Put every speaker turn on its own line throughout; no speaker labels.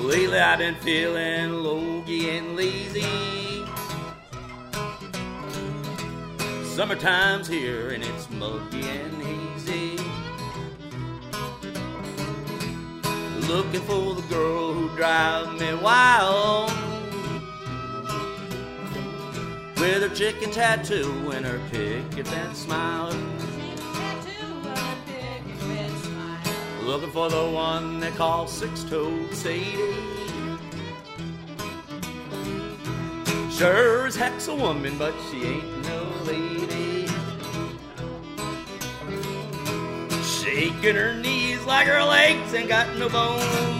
Lately I've been feeling logy and lazy. Summertime's here and it's muggy and hazy. Looking for the girl who drives me wild, with her chicken tattoo and her picket fence smile. Looking for the one they call Six-Toed Sadie. Sure as heck's a woman, but she ain't no lady. Shaking her knees like her legs ain't got no bone.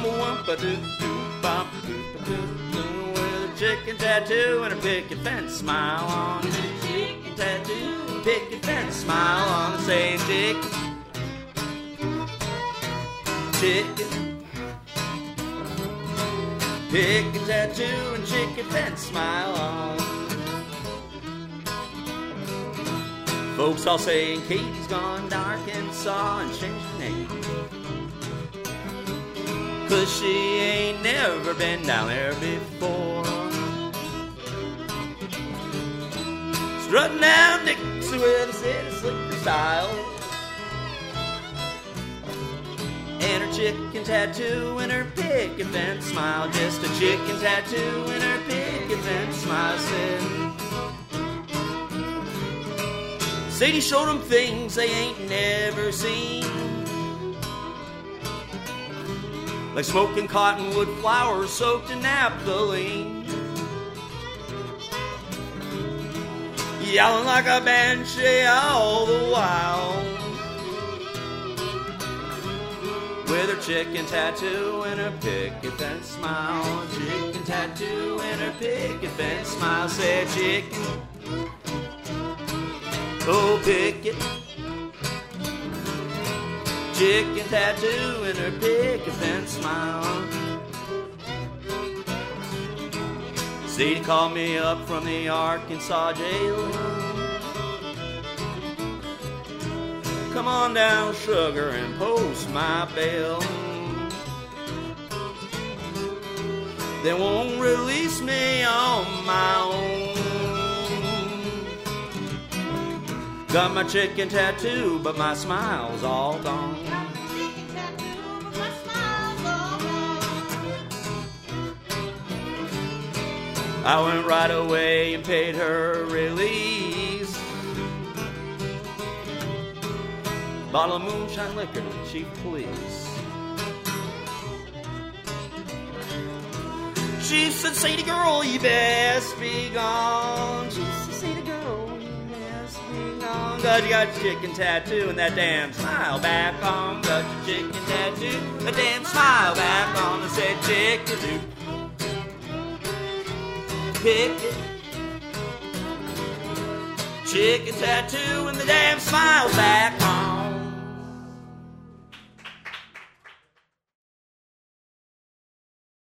With a chicken tattoo and a picket fence smile on. Chicken tattoo, picket fence smile on. Saying chicken, chicken, picket tattoo and chicken fence smile on. Folks all saying Katie's gone to Arkansas and changed her name, 'cause she ain't never been down there before. Strutting down Dixie with a city slicker style, and her chicken tattoo and her picket fence smile. Just a chicken tattoo and her picket fence smile. Said Sadie showed them things they ain't never seen, like smoking cottonwood flowers soaked in naphthalene, yelling like a banshee all the while, with her chicken tattoo and her picket fence smile. Chicken tattoo and her picket fence smile. Said chicken, oh picket, chicken tattoo and her picket fence smile. Sadie called me up from the Arkansas jail. Come on down, sugar, and post my bail. They won't release me on my own. Got my chicken tattoo, but my smile's all gone. I went right away and paid her release. Bottle of moonshine liquor to the chief of police. She said, Sadie girl, you best be gone. She said, Sadie girl, you best be gone. Cause you got your chicken tattoo and that damn smile back on. Got your chicken tattoo, a damn smile back on. I said, chicken, picket, chicken tattoo and the damn smile back on.